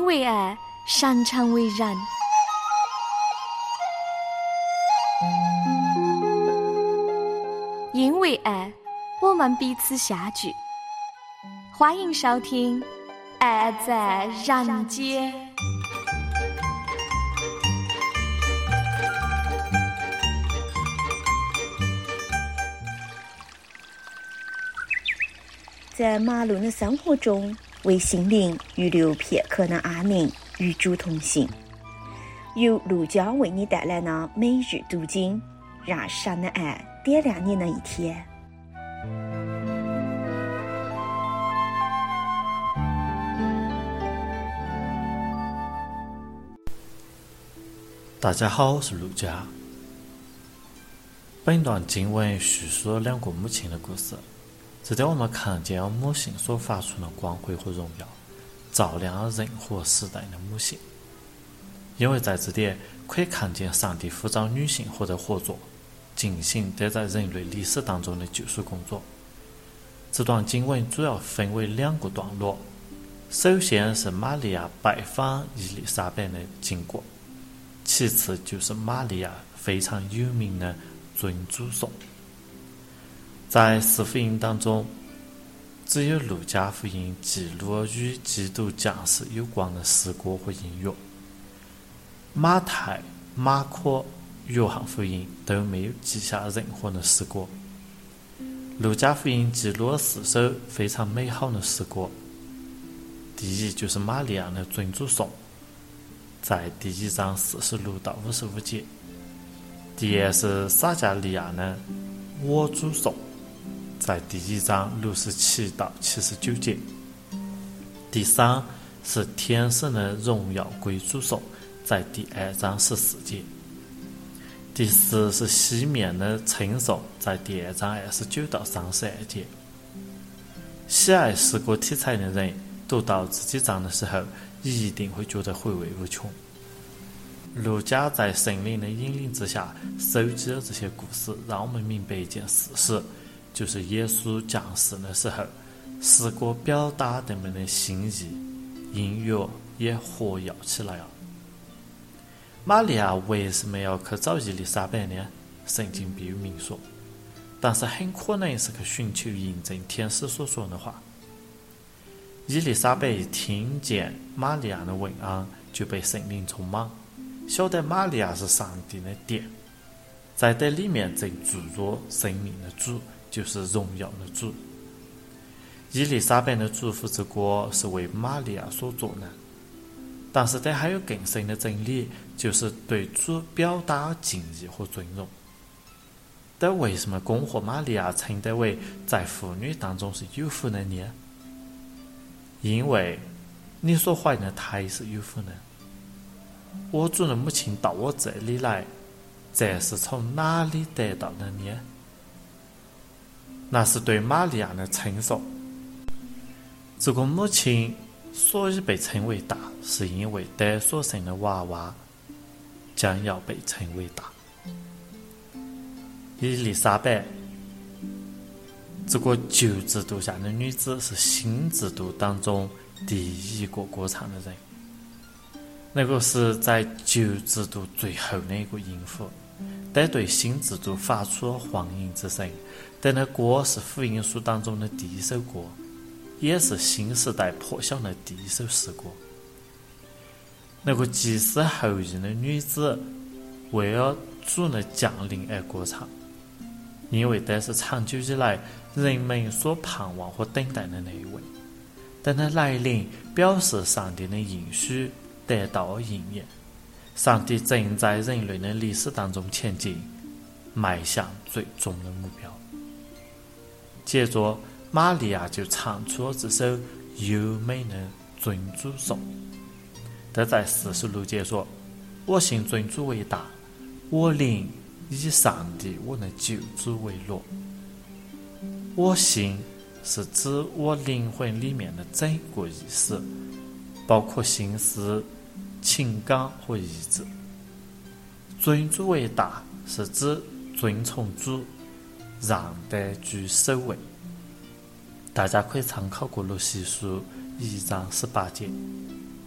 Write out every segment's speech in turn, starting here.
为爱，擅长为人。因为爱，我们彼此相聚。欢迎收听《爱在人间》。 在忙碌的生活中，为心灵预留片刻的安宁，与主同行。由陆江为你带来的每日读经，让神的爱点亮你的一天。 大家好，我是陆江。本段经文叙述了两个母亲的故事，这让我们看见了母性所发出的光辉和荣耀，照亮了任何时代的母性。因为在这点可以看见上帝呼召女性和在合作进行在人类历史当中的救赎工作。这段经文主要分为两个段落，首先是玛利亚拜访伊丽莎白的经过，其次就是玛利亚非常有名的尊主颂。在四福音当中，只有路加福音记录了与基督降世有关的诗歌和音乐，马太、马可、约翰福音都没有记下任何的诗歌。路加福音记录了4首非常美好的诗歌，第一就是玛利亚的尊主颂，在第1章46到55节。第二是撒加利亚的我主颂，在第1章67到79节。第三是天使的荣耀归主颂，在第2章14节。第四是西面的称颂，在第2章29到32节。喜爱诗歌题材的人读到这几章的时候，一定会觉得回味无穷。路加在圣灵的引领之下收集了这些故事，让我们明白一件事实，就是耶稣降世的时候，诗歌表达人们的心意，音乐也活跃起来了。玛利亚为什么要去找伊丽莎白呢？圣经并不明说，但是很可能是去寻求印证天使所说的话。伊丽莎白一听见玛利亚的问安，就被圣灵充满，晓得玛利亚是上帝的殿，在这里面正住着生命的主，就是荣耀的主。伊丽莎白的祝福之歌是为玛利亚所做的，但是这还有更深的真理，就是对主表达敬意和尊荣。但为什么恭贺玛利亚称得为在妇女当中是有福的呢？因为你所怀的胎是有福的。我主的母亲到我这里来，这是从哪里得到的呢？那是对玛利亚的称颂。这个母亲所以被称为大，是因为她所生的娃娃将要被称为大。伊丽莎白这个旧制度下的女子，是新制度当中第一个歌唱的人，那个是在旧制度最后的一个音符，但对新制度发出了欢迎之声。但那歌是福音书当中的第1首歌，也是新时代破晓的第1首诗歌。那个祭司后裔的女子为了主的降临而歌唱，因为这是长久以来人们所盼望和等待的那一位。但它来临表示上帝的应许得到了应验，上帝正在人类的历史当中前进，迈向最终的目标。接着玛利亚就唱出了这首优美的尊主颂。他在46节说：我信尊主为大，我灵以上帝我的救主为乐。我信是指我灵魂里面的整个意识，包括心思、情感和意志。尊主为大是指尊从主，让得居首位。大家可以参考过罗西书1章18节。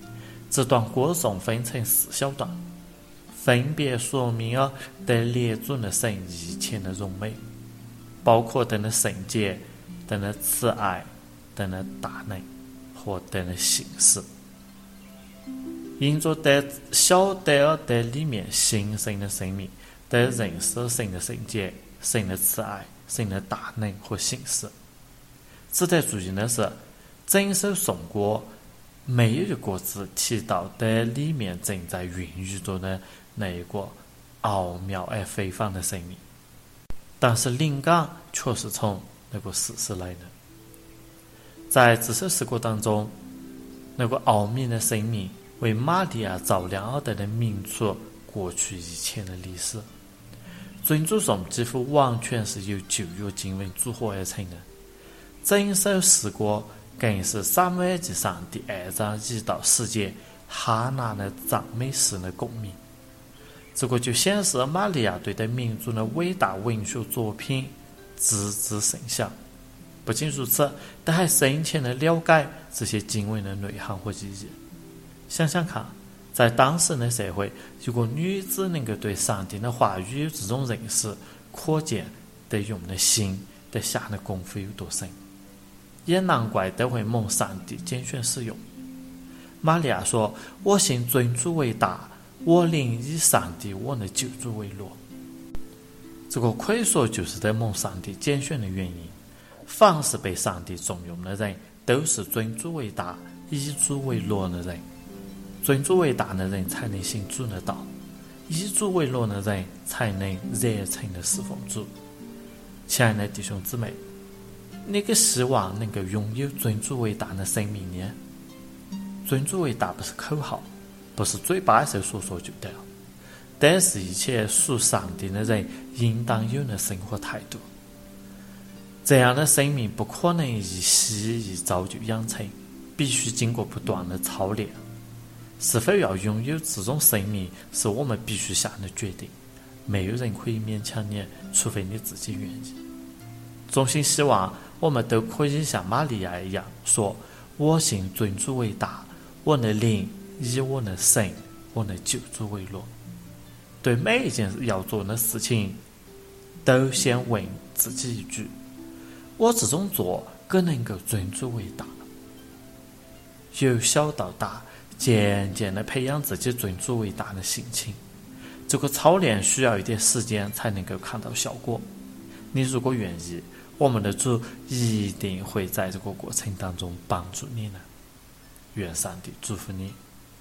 这段歌颂分成4小段，分别说明了对列祖的神一切的荣美，包括他的圣洁、他的慈爱、他的大能和他的信实。因着对晓得了对里面新生的生命，对认识神的圣洁、神的慈爱、神的大能和信实。值得注意的是，整首颂歌没有一个字提到对里面正在孕育着的那一个奥妙而非凡的生命，但是灵感却是从那个事实来的。在这首诗歌当中，那个奥秘的生命为玛利亚照亮了他的民族过去一切的历史。尊主颂几乎完全是由旧约经文组合而成的，整首诗歌更是撒母耳记上第2章1到10节哈拿的赞美诗的共鸣。这个就显示玛利亚对待民族的伟大文学作品知之甚详。不仅如此，他还深切地了解这些经文的内涵和意义。想想看，在当时的社会，如果女子能够对上帝的话语有这种认识，可见得用的心、得下的功夫有多深，也难怪都会蒙上帝拣选使用。玛利亚说：“我信尊主为大，我灵以上帝我的救主为乐。”这个可以说就是得蒙上帝拣选的原因。凡是被上帝重用的人，都是尊主为大、以主为乐的人。尊主为大的人才能行主的道，以主为乐的人才能热诚的侍奉主。亲爱的弟兄姊妹，你可希望能够拥有尊主为大的生命呢？尊主为大不是口号，不是嘴巴上说说就得了，但是一切属上帝的人应当有的生活态度。这样的生命不可能一夕一朝就养成，必须经过不断的操练。是否要拥有这种生命，是我们必须下的决定，没有人可以勉强你，除非你自己愿意。衷心希望我们都可以像玛利亚一样说：“我信尊主为大，我的灵以我的神、我的救主为乐。”对每一件要做的事情，都先问自己一句：我这种做更能够尊主为大？由小到大，渐渐地培养自己尊主为大的心情。这个操练需要一点时间才能够看到效果。你如果愿意，我们的主一定会在这个过程当中帮助你的。愿上帝祝福你。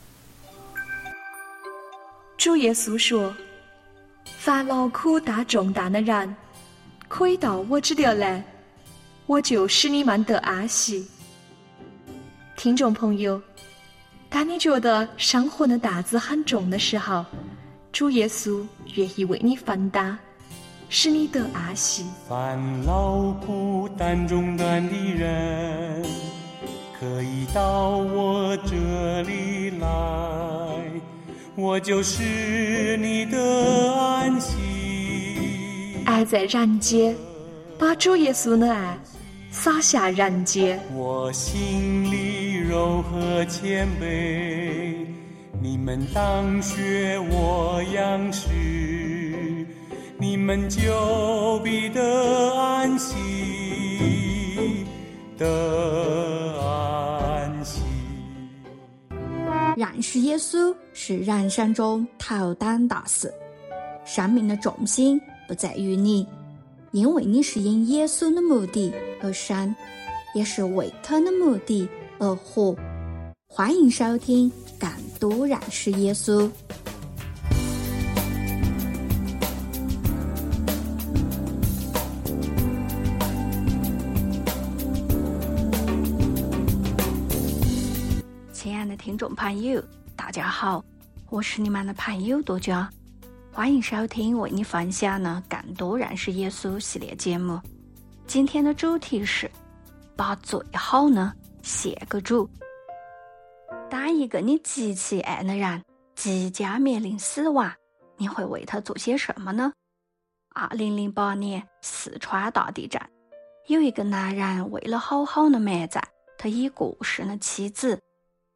主耶稣说：“凡劳苦大重担的人，可以到我这里来，我就使你们得安息。”听众朋友，当你觉得生活的担子很重的时候，主耶稣愿意为你分担，使你得安息。 凡劳苦担重担的人，可以到我这里来，我就使你得安息。 爱在人间，把主耶稣的爱洒下人间。 我心里柔和谦卑，你们当学我样式，你们就必得安息，得安息。 认识耶稣是人生中头等大事，生命的重心不在于你，因为你是因耶稣的目的而生，也是为他的目的而活。欢迎收听更多认识耶稣。亲爱的听众朋友，大家好，我是你们的朋友多佳，欢迎收听为你分享的更多认识耶稣系列节目。今天的主题是把最好呢献给主。当一个你极其爱的人即将面临死亡，你会为他做些什么呢？2008年四川大地震，有一个男人为了好好的埋葬他已过世的妻子，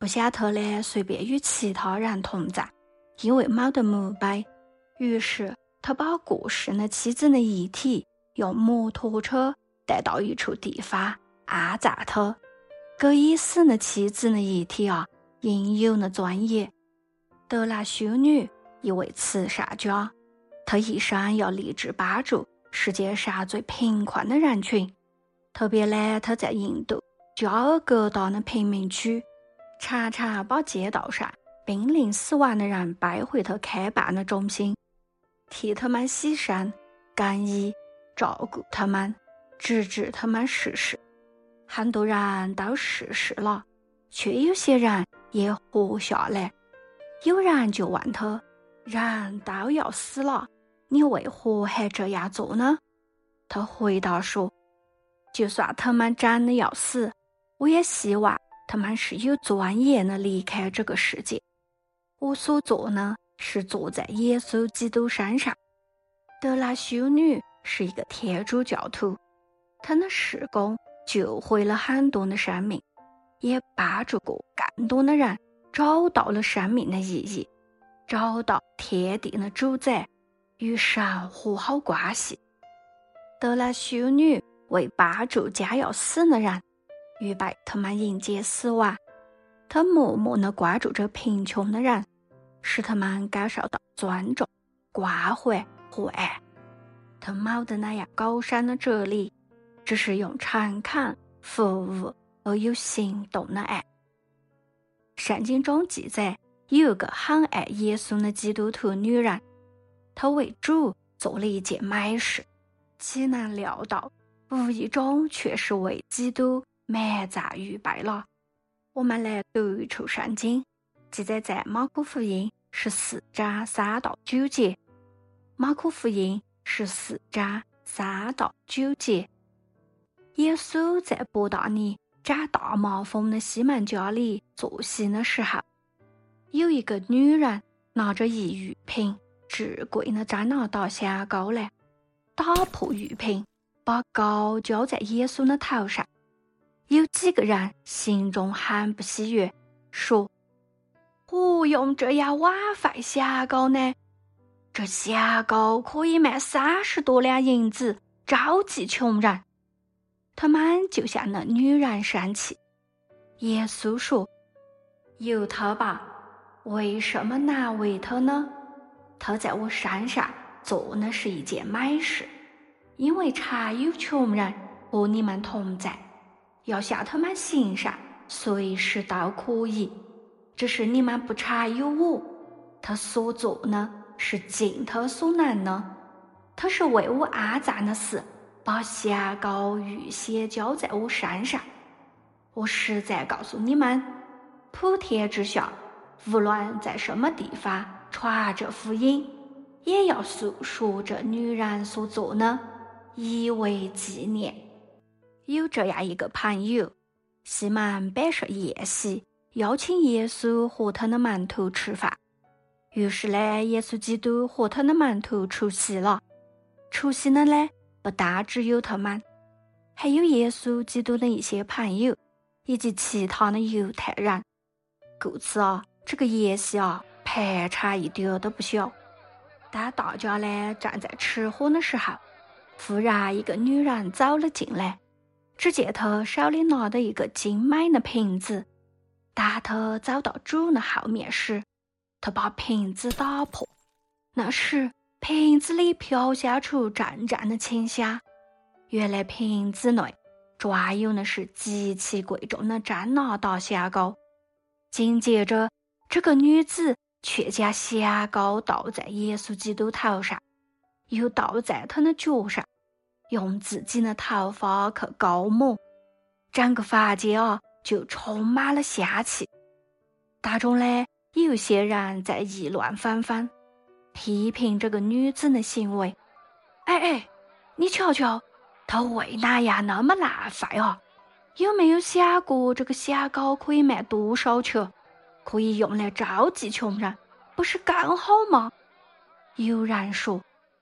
不想他呢随便与其他人同在，因为没得墓碑。于是他把过世的妻子的遗体用摩托车带到一处地方安葬他。给已死的妻子的遗体应有的尊严。德拉修女一位慈善家，她一生要立志帮助世界上最贫困的人群，特别呢，她在印度加尔各答的贫民区，常常把街道上濒临死亡的人背回她开办的中心，替他们洗身、更衣、照顾他们，直至他们逝世。很多人都逝世了，却有些人也活下来。有人就问他，人都要死了，你为何还这样做呢？他回答说，就算他们真的要死，我也希望他们是有尊严的离开这个世界。我所做呢，是坐在耶稣基督身上。德拉修女是一个天主教徒，她的事工救回了很多的生命，也帮助过更多的人找到了生命的意义，找到天地的主宰，与神和好关系。德拉修女为帮助将要死的人，预备他们迎接死亡。她默默地关注着贫穷的人，使他们感受到尊重、关怀和爱。她没得那样高深的哲理，只是用诚恳、服务而有行动的爱。圣经中记载，有一个很爱耶稣的基督徒女人，她为主做了一件美事，岂能料到无意中却是为基督埋葬预备了。我们来读一处圣经，记载在马可福音14章3到9节。马可福音14章3到9节。耶稣在伯大尼长大麻风的西门家里坐席的时候，有一个女人拿着一玉瓶至贵的真拿达香膏来，打破玉瓶，把膏浇在耶稣的头上。有几个人心中很不喜悦，说，何用这样枉费香膏呢？这香膏可以卖30多两银子，召集穷人。他们就向那女人生气。耶稣说，由他吧，为什么难为他呢？他在我身上做的是一件美事，因为常有穷人和你们同在，要向他们行善，随时都可以。只是你们不常有我。他所做呢，是尽他所能的。他是为我安葬的死，把香膏预先浇在我身上。我实在告诉你们，普天之下，无论在什么地方传着福音，也要诉说这女人所做的，以为纪念。有这样一个朋友，西门摆设宴席，邀请耶稣和他的门徒吃饭。于是呢，耶稣基督和他的门徒出席了。出席的呢，不单只有他们，还有耶稣基督的一些朋友，以及其他的犹太人。故此这个宴席排场一点都不小。当大家呢站在吃喝的时候，忽然一个女人走了进来，只见她手里拿的一个精美的瓶子。当她走到主的后面时，她把瓶子打破，那时瓶子里飘香出阵阵的清香。原来瓶子内装有的是极其贵重的真拿达香膏。紧接着，这个女子却将香膏倒在耶稣基督头上，又倒在他的脚上，用自己的头发去膏抹，整个房间就充满了香气。当中呢，有些人在议论纷纷，批评这个女子的行为。哎，你瞧瞧，她为哪样那么浪费有没有想过这个香膏可以卖多少钱？可以用来召集穷人，不是更好吗？有人说，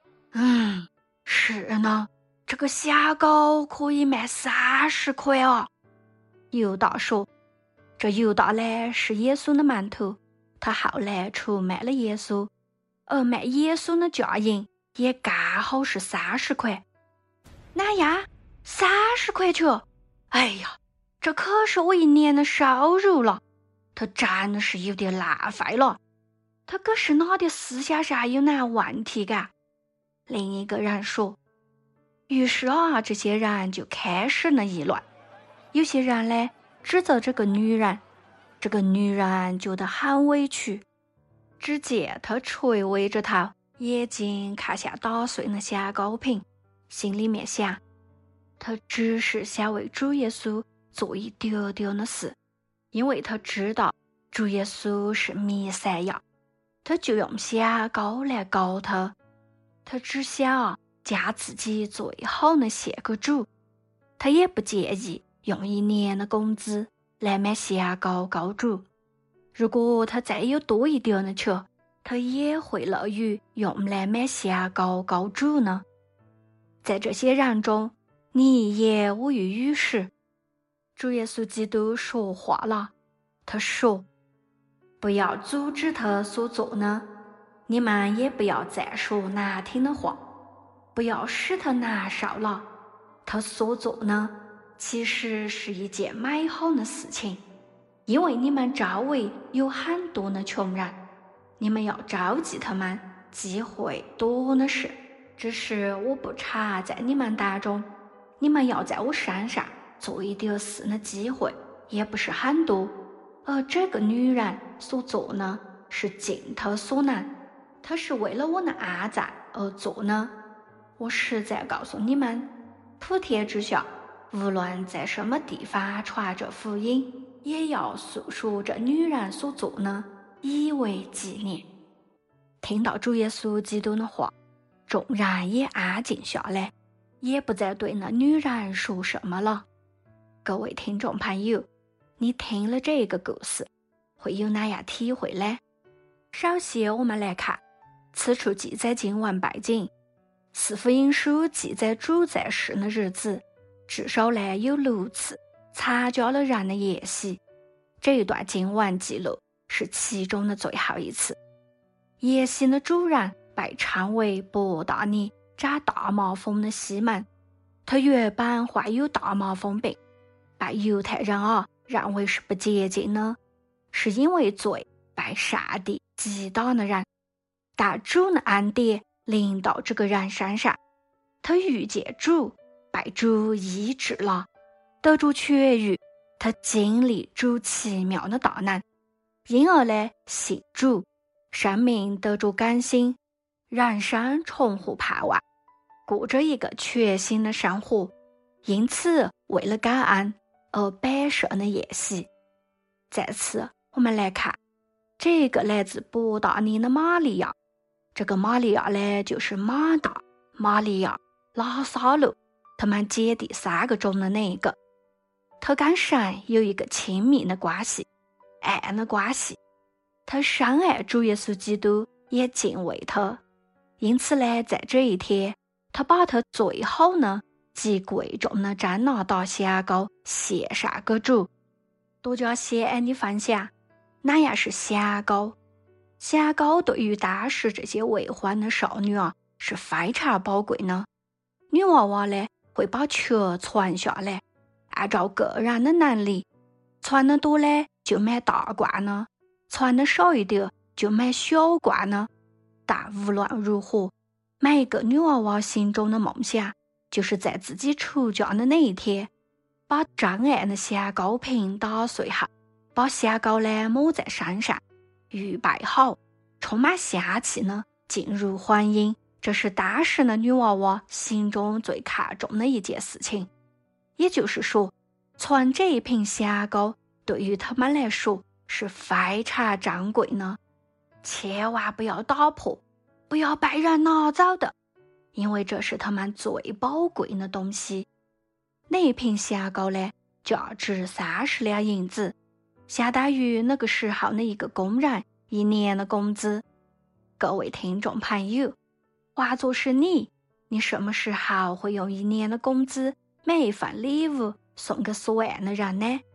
是呢，这个香膏可以卖30块有道说， 这犹大呢是耶稣的门徒，他后来出卖了耶稣，而卖耶稣的价银也刚好是30块。那呀，30块钱！哎呀，这可是我一年的收入了，他真的是有点浪费了。他可是哪的思想上有哪问题噶？另一个人说。于是啊，这些人就开始了议论。有些人呢指责这个女人，这个女人觉得很委屈，只见她垂围着头，眼睛看向打碎的小糕饼，心里面想，她只是想为主耶稣做一丢丢的事，因为她知道主耶稣是弥赛亚，她就用小糕来搞他。她只想将自己最好的献给主，她也不介意用1年的工资来买小糕糕主。如果她再有多一点的钱，她也会乐于用来买小糕糕主呢。在这些人中，你也无于语时。主耶稣基督说话了，他说：“不要阻止他所做呢，你们也不要再说难听的话，不要使他难受了。他所做呢，其实是一件美好的事情，因为你们周围有很多的穷人，你们要召集他们，机会多的是，只是我不常在你们当中，你们要在我身上做一点事的机会也不是很多。而这个女人所做呢，是尽她所能，她是为了我的安在而做呢。我实在告诉你们，普天之下，无论在什么地方传着福音，也要诉说这女人所做呢，以为纪念。”听到主耶稣基督的话，众人也安静下来，也不再对那女人说什么了。各位听众朋友，你听了这个故事，会有哪样体会呢？首先我们来看，此处记载经文背景，四福音书记载主在世的日子，至少呢有6次参加了人的宴席。这一段经文记录是其中的最后一次。宴席的主人被称为伯大尼长大麻风的西门，他原本患有大麻风病，被犹太人认为是不洁净的，是因为罪被上帝击打的人。但主的恩典临到这个人身上，他遇见主，被主医治了，得主痊愈，他经历主奇妙的大能，因而呢信主，生命得主更新，人生重获盼望，过着一个全新的生活。因此为了感恩而摆设的宴席。再次我们来看这个来自伯大尼的玛利亚，这个玛利亚呢就是马大、玛利亚、拉撒路他们姐弟3个中的那一个。他跟神有一个亲密的关系，爱的关系，他深爱主耶稣基督，也敬畏他。因此呢，在这一天，他把他最好呢极贵重的真拿大香膏献上给主。多加先爱你分享，哪样是香膏？香膏对于当时这些未婚的少女是非常宝贵的。女娃娃呢会把钱存下来，按照个人的能力，存得多呢就买大罐呢，存得少一点就买小罐呢。但无论如何，每一个女娃娃心中的梦想就是在自己出嫁的那一天，把真爱的香膏瓶打碎后，把香膏呢抹在身上，预备好充满香气呢进入婚姻。这是当时的女娃娃心中最看重的一件事情。也就是说，存这一瓶香膏对于他们来说是非常珍贵的，千万不要打破，不要被人拿走的，因为这是他们最宝贵的东西。那一瓶香膏呢，价值30两银子，相当于那个时候的一个工人1年的工资。各位听众朋友，换作是你什么时候会用1年的工资买一份礼物送给所爱的人呢？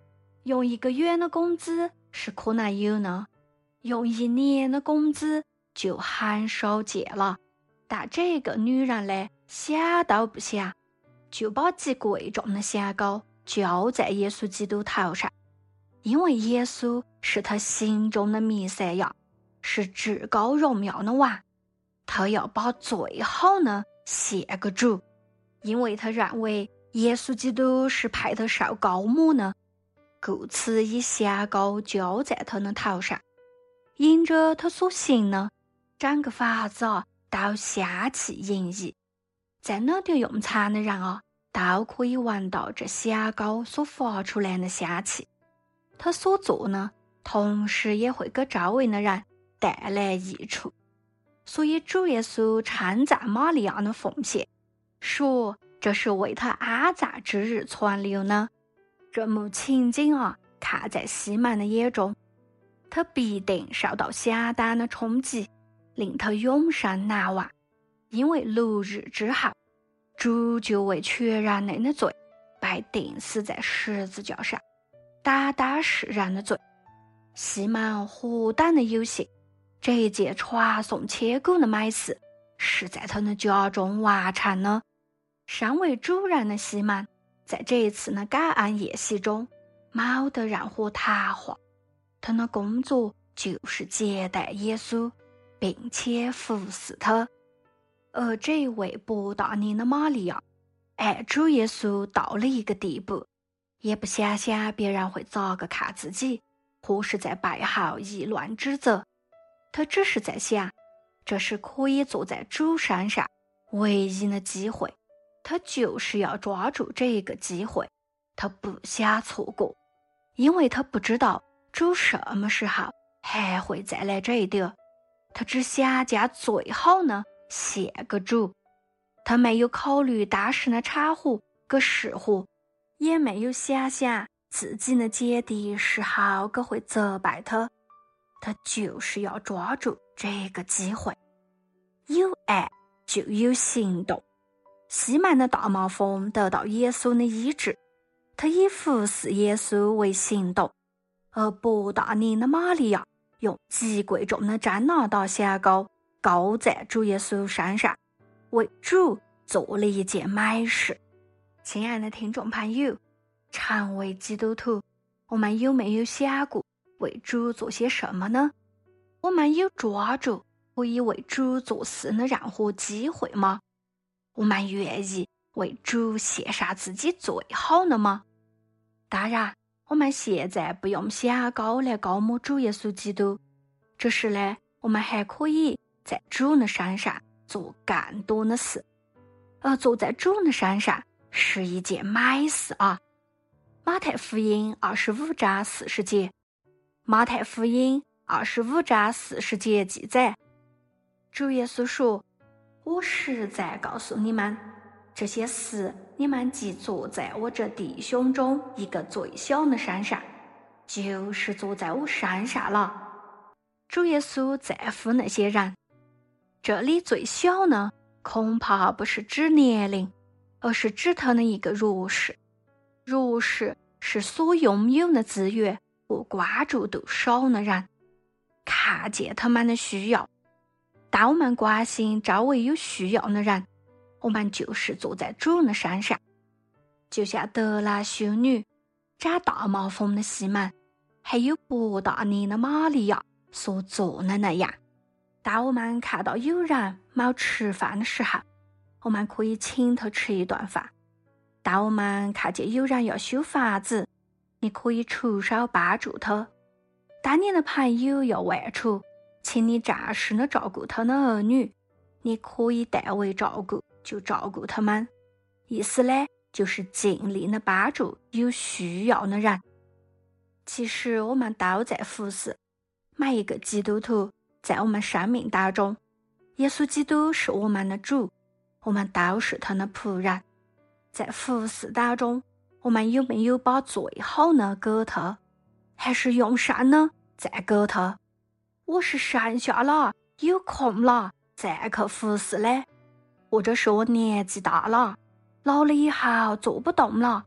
用1个月的工资是可能有呢，用1年的工资就很少见了。但这个女人呢，想都不想，就把极贵重的香膏浇在耶稣基督头上，因为耶稣是她心中的弥赛亚，是至高荣耀的王。她要把最好的献给主，因为她认为耶稣基督是配她受膏抹的，故此以香膏浇在她的头上。因着她所行的，整个房子都香气盈溢，在那点用餐的人都可以闻到这香膏所发出来的香气。她所做呢，同时也会给周围的人带来益处。所以主耶稣称赞玛利亚的奉献，说这是为他安葬之日存留呢。这幕情景看在西门的眼中，他必定受到相当的冲击，令他永生难忘。因为6日之后，主就为全人类的罪被钉死在十字架上，担当世人的罪。西门何等的有幸，这一件传颂千古的美事是在他的家中完成的。身为主人的西门，在这一次的感恩宴席中没得任何谈话，他的工作就是接待耶稣，并且服侍他。而这一位博大尼的玛利亚，爱主耶稣到了一个地步，也不想想别人会咋个看自己，或是在背后议论指责。他只是在想，这是可以坐在主身上唯一的机会，他就是要抓住这个机会，他不想错过，因为他不知道主什么时候还会再来这里，他只想将最好的献给主。他没有考虑当时的场合跟事后，也没有想想自己的姐弟事后个会责备他，他就是要抓住这个机会。有爱就有行动。西门的大麻风得到耶稣的医治，他以服侍耶稣为行动，而博大尼的玛利亚用极贵重的真拿达香膏膏在主耶稣身上，为主做了一件美事。亲爱的听众朋友，成为基督徒，我们有没有想过为主做些什么呢？我们有抓住可以为主做事的任何机会吗？我们愿意为主献上自己最好的吗？当然，我们现在不用香膏来膏抹主耶稣基督，只是呢，我们还可以在主的身上做更多的事。而做在主的身上是一件美事啊。马太福音25章40节，马太福音25章40节记载，主耶稣说，我实在告诉你们，这些事你们既做在我这弟兄中一个最小的身上，就是做在我身上了。主耶稣在乎那些人，这里最小呢，恐怕不是指年龄，而是指他的一个弱势。弱势是所拥有的资源和关注度少的人，看见他们的需要。当我们关心周围有需要的人，我们就是坐在主的身上。就像德拉修女、长大麻风的西门，还有博大尼的玛利亚所做的那样。当我们看到有人没吃饭的时候，我们可以请他吃一顿饭。当我们看见有人要修房子，你可以出手帮助他。当你的朋友要外出，请你暂时的照顾他的儿女，你可以代为照顾，就照顾他们。意思呢，就是尽力的帮助有需要的人。其实我们都在服侍每一个基督徒，在我们生命当中，耶稣基督是我们的主，我们都是他的仆人。在服侍当中，我们有没有把最好的给他，还是用上呢再给他？我是剩下了有空了再去服侍嘞，或者是我年纪大了，老了以后做不动了，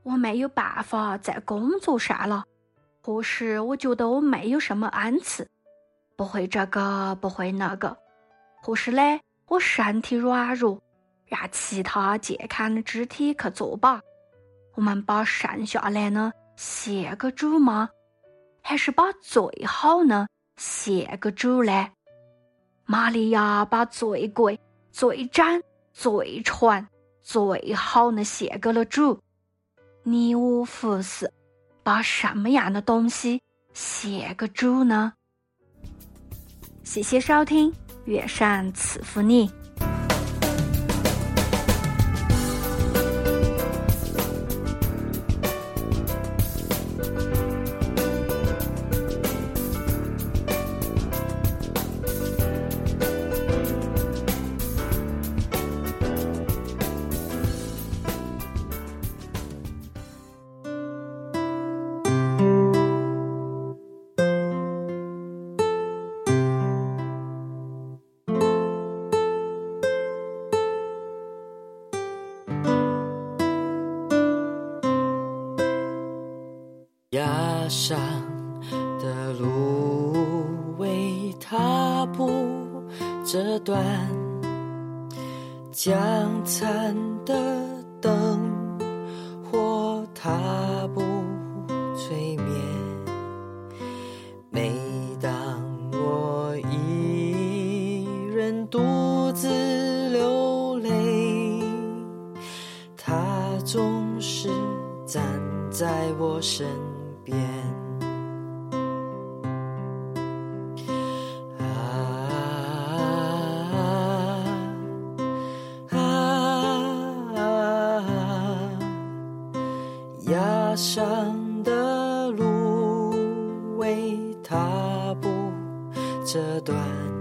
我没有办法在工作上了，或是我觉得我没有什么恩赐，不会这个，不会那个，或是嘞，我身体软弱，让其他健康的肢体去作罢。我们把剩下来呢献给主吗？还是把最好呢献给主呢？玛利亚把最贵、最真、最纯、最好的献给了主。你我服侍，把什么样的东西献给主呢？谢谢收听，愿神赐福你。 崖上的路为踏步这段，将残的灯火踏步催眠。每当我一人独自流泪，他总是站在我身边。崖上的路为踏步这段，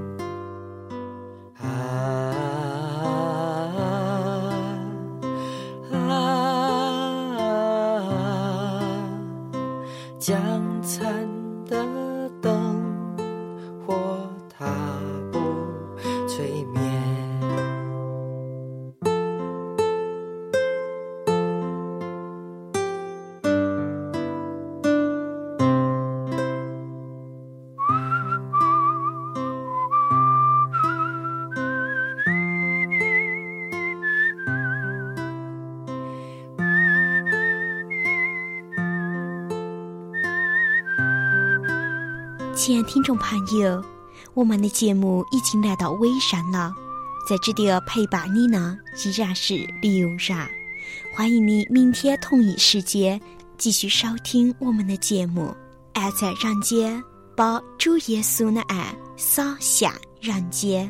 将残的灯火踏步催眠。 亲爱听众朋友，我们的节目已经来到尾声了，在这里陪伴你呢依然是刘然，欢迎你明天同一时间继续收听我们的节目。爱在人间，把主耶稣的爱洒向人间。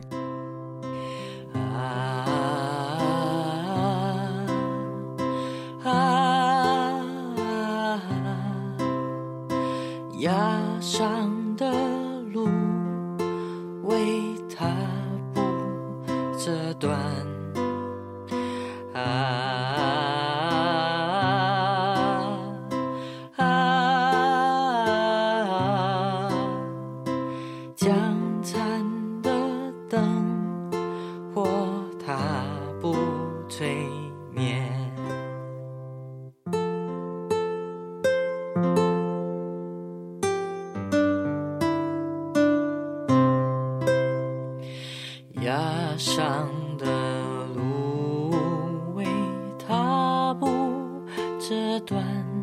崖上的路为踏步这段，将残的灯火踏步催眠。崖上的路为踏步这段，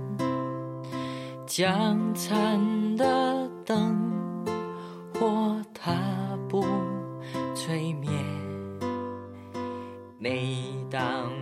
将残的灯火踏步催眠。每当